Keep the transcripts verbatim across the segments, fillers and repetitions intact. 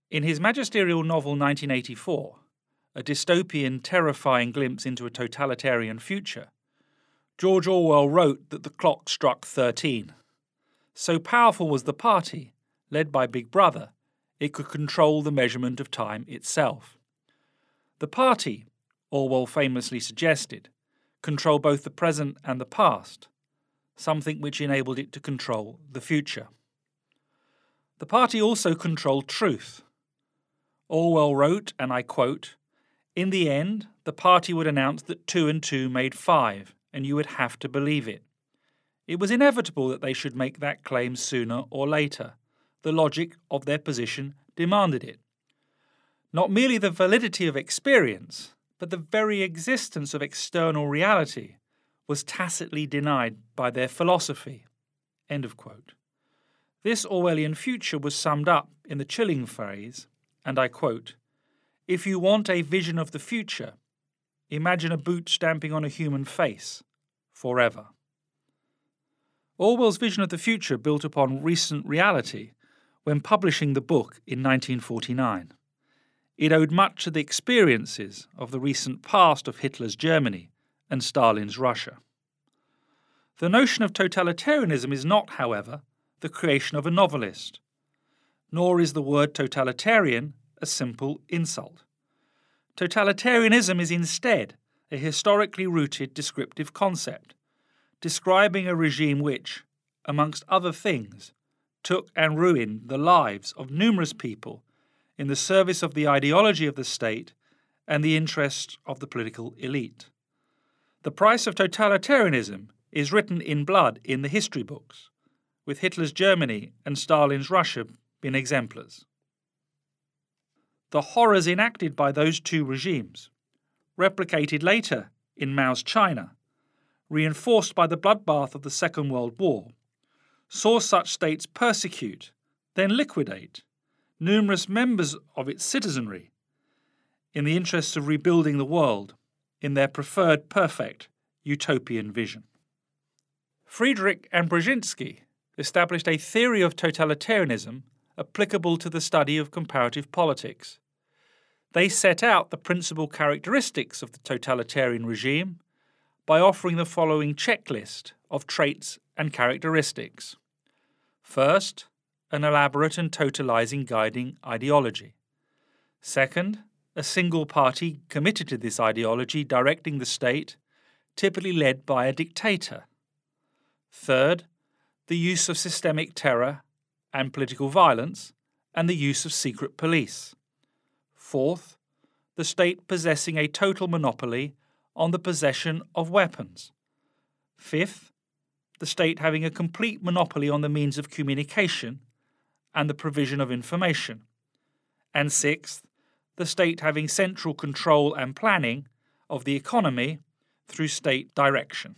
In his magisterial novel nineteen eighty-four, a dystopian, terrifying glimpse into a totalitarian future, George Orwell wrote that the clock struck thirteen. So powerful was the party, led by Big Brother, it could control the measurement of time itself. The party, Orwell famously suggested, controlled both the present and the past, something which enabled it to control the future. The party also controlled truth. Orwell wrote, and I quote, "In the end, the party would announce that two and two made five, and you would have to believe it. It was inevitable that they should make that claim sooner or later. The logic of their position demanded it. Not merely the validity of experience, but the very existence of external reality was tacitly denied by their philosophy." End of quote. This Orwellian future was summed up in the chilling phrase, and I quote, "If you want a vision of the future, imagine a boot stamping on a human face, forever." Orwell's vision of the future built upon recent reality when publishing the book in nineteen forty-nine. It owed much to the experiences of the recent past of Hitler's Germany and Stalin's Russia. The notion of totalitarianism is not, however, the creation of a novelist, nor is the word totalitarian a simple insult. Totalitarianism is instead a historically rooted descriptive concept, describing a regime which, amongst other things, took and ruined the lives of numerous people in the service of the ideology of the state and the interests of the political elite. The price of totalitarianism is written in blood in the history books, with Hitler's Germany and Stalin's Russia being exemplars. The horrors enacted by those two regimes, replicated later in Mao's China, reinforced by the bloodbath of the Second World War, saw such states persecute, then liquidate, numerous members of its citizenry in the interests of rebuilding the world in their preferred perfect utopian vision. Friedrich and Brzezinski established a theory of totalitarianism applicable to the study of comparative politics. They set out the principal characteristics of the totalitarian regime by offering the following checklist of traits and characteristics. First, an elaborate and totalizing guiding ideology. Second, a single party committed to this ideology directing the state, typically led by a dictator. Third, the use of systemic terror and political violence, and the use of secret police. Fourth, the state possessing a total monopoly on the possession of weapons. Fifth, the state having a complete monopoly on the means of communication and the provision of information. And sixth, the state having central control and planning of the economy through state direction.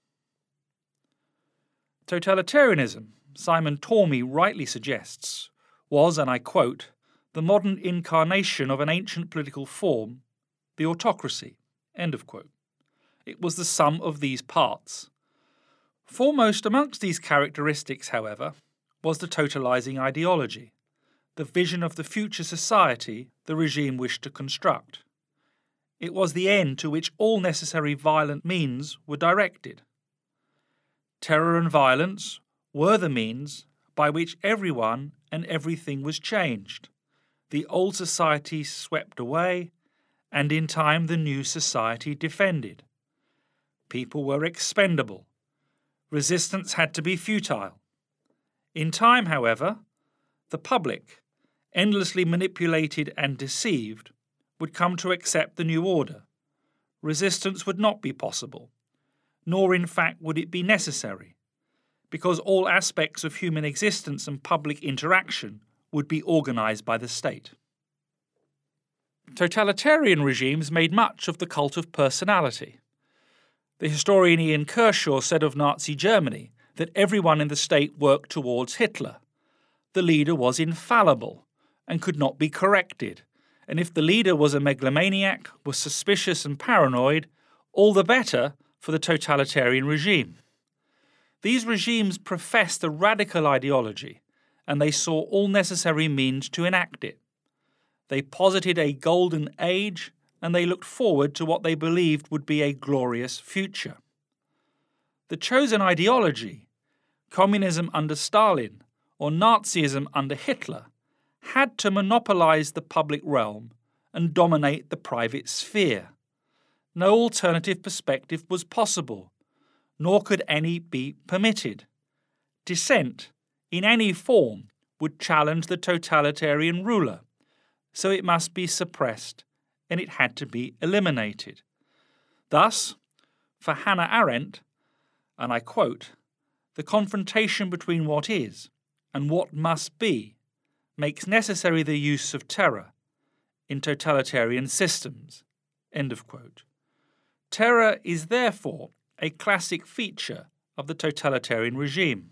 Totalitarianism, Simon Tormey rightly suggests, was, and I quote, the modern incarnation of an ancient political form, the autocracy. End of quote. It was the sum of these parts. Foremost amongst these characteristics, however, was the totalizing ideology, the vision of the future society the regime wished to construct. It was the end to which all necessary violent means were directed. Terror and violence were the means by which everyone and everything was changed, the old society swept away, and in time the new society defended. People were expendable. Resistance had to be futile. In time, however, the public, endlessly manipulated and deceived, would come to accept the new order. Resistance would not be possible, nor in fact would it be necessary, because all aspects of human existence and public interaction would be organised by the state. Totalitarian regimes made much of the cult of personality. The historian Ian Kershaw said of Nazi Germany that everyone in the state worked towards Hitler. The leader was infallible and could not be corrected, and if the leader was a megalomaniac, was suspicious and paranoid, all the better for the totalitarian regime. These regimes professed a radical ideology, and they saw all necessary means to enact it. They posited a golden age, and they looked forward to what they believed would be a glorious future. The chosen ideology, communism under Stalin or Nazism under Hitler, had to monopolize the public realm and dominate the private sphere. No alternative perspective was possible, nor could any be permitted. Dissent, in any form, would challenge the totalitarian ruler, so it must be suppressed, and it had to be eliminated. Thus, for Hannah Arendt, and I quote, "The confrontation between what is and what must be makes necessary the use of terror in totalitarian systems." End of quote. Terror is therefore a classic feature of the totalitarian regime.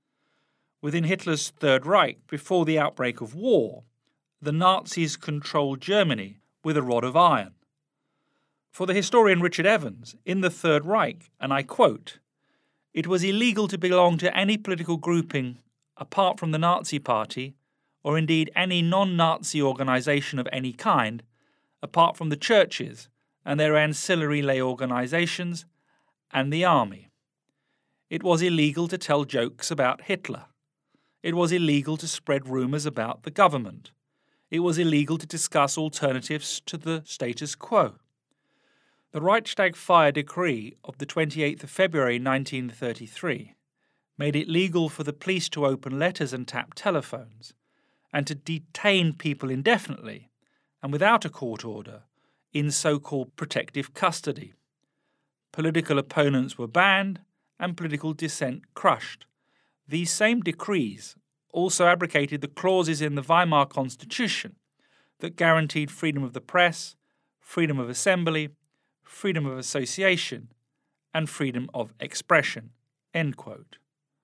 Within Hitler's Third Reich, before the outbreak of war, the Nazis controlled Germany with a rod of iron. For the historian Richard Evans, in the Third Reich, and I quote, "It was illegal to belong to any political grouping apart from the Nazi Party, or indeed any non-Nazi organisation of any kind, apart from the churches and their ancillary lay organisations, and the army. It was illegal to tell jokes about Hitler. It was illegal to spread rumours about the government. It was illegal to discuss alternatives to the status quo. The Reichstag fire decree of the twenty-eighth of February nineteen thirty-three made it legal for the police to open letters and tap telephones, and to detain people indefinitely, and without a court order, in so-called protective custody. Political opponents were banned, and political dissent crushed. These same decrees also abrogated the clauses in the Weimar Constitution that guaranteed freedom of the press, freedom of assembly, freedom of association, and freedom of expression." End quote.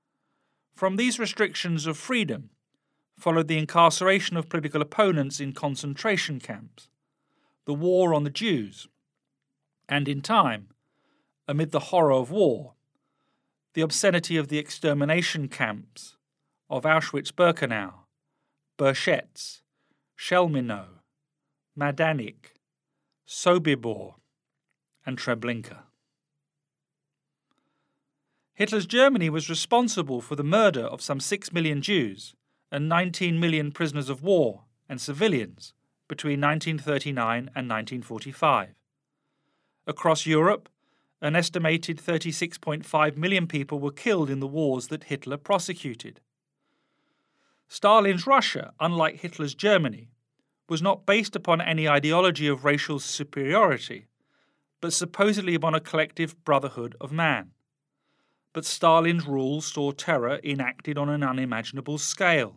From these restrictions of freedom followed the incarceration of political opponents in concentration camps, the war on the Jews, and in time, amid the horror of war, the obscenity of the extermination camps of Auschwitz-Birkenau, Berchetz, Chelmino, Majdanek, Sobibor, and Treblinka. Hitler's Germany was responsible for the murder of some six million Jews and nineteen million prisoners of war and civilians between nineteen thirty-nine and nineteen forty-five. Across Europe, an estimated thirty-six point five million people were killed in the wars that Hitler prosecuted. Stalin's Russia, unlike Hitler's Germany, was not based upon any ideology of racial superiority, but supposedly upon a collective brotherhood of man. But Stalin's rule saw terror enacted on an unimaginable scale.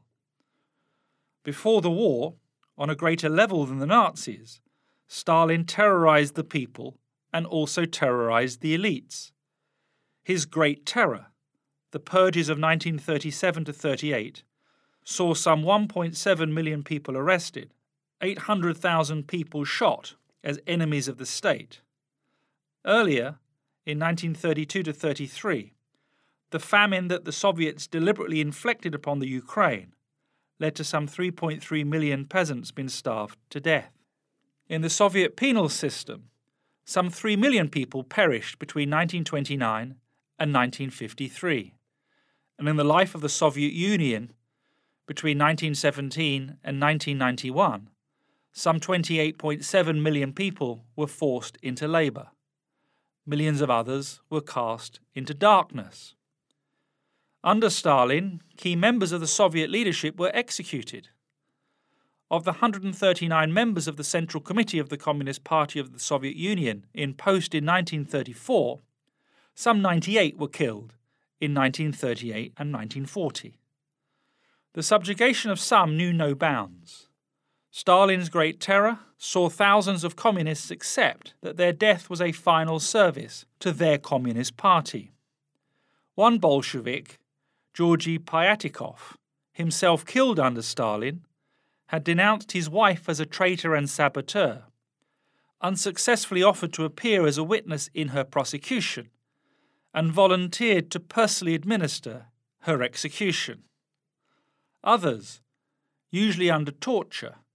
Before the war, on a greater level than the Nazis, Stalin terrorized the people and also terrorized the elites. His Great Terror, the purges of nineteen thirty-seven to thirty-eight, saw some one point seven million people arrested, eight hundred thousand people shot as enemies of the state. Earlier, in nineteen thirty-two to thirty-three, the famine that the Soviets deliberately inflicted upon the Ukraine led to some three point three million peasants being starved to death. In the Soviet penal system, some three million people perished between nineteen twenty-nine and nineteen fifty-three. And in the life of the Soviet Union, between nineteen seventeen and nineteen ninety-one, some twenty-eight point seven million people were forced into labour. Millions of others were cast into darkness. Under Stalin, key members of the Soviet leadership were executed. Of the one hundred thirty-nine members of the Central Committee of the Communist Party of the Soviet Union in post in nineteen thirty-four, some ninety-eight were killed in nineteen thirty-eight and nineteen forty. The subjugation of some knew no bounds. Stalin's Great Terror saw thousands of communists accept that their death was a final service to their Communist Party. One Bolshevik, Georgy Pyatikov, himself killed under Stalin, had denounced his wife as a traitor and saboteur, unsuccessfully offered to appear as a witness in her prosecution, and volunteered to personally administer her execution. Others, usually under torture,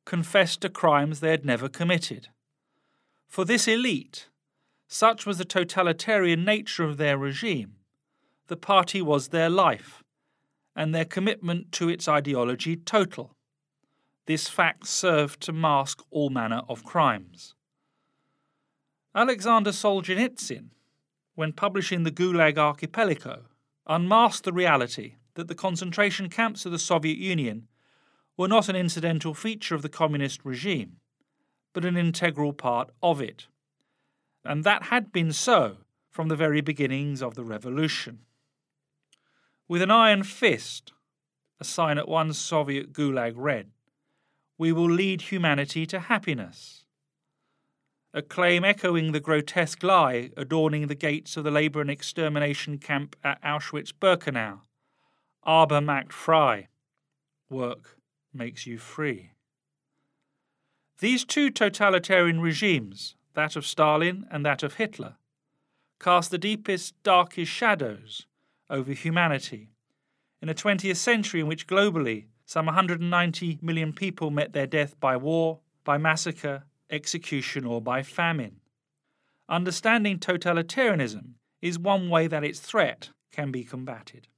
confessed to crimes they had never committed. For this elite, such was the totalitarian nature of their regime, the party was their life, and their commitment to its ideology total. This fact served to mask all manner of crimes. Alexander Solzhenitsyn, when publishing the Gulag Archipelago, unmasked the reality that the concentration camps of the Soviet Union were not an incidental feature of the communist regime, but an integral part of it. And that had been so from the very beginnings of the revolution. With an iron fist, a sign at one Soviet Gulag read, "We will lead humanity to happiness," a claim echoing the grotesque lie adorning the gates of the labour and extermination camp at Auschwitz-Birkenau, "Aber macht frei," work makes you free. These two totalitarian regimes, that of Stalin and that of Hitler, cast the deepest, darkest shadows over humanity in a twentieth century in which globally some one hundred ninety million people met their death by war, by massacre, execution, or by famine. Understanding totalitarianism is one way that its threat can be combated.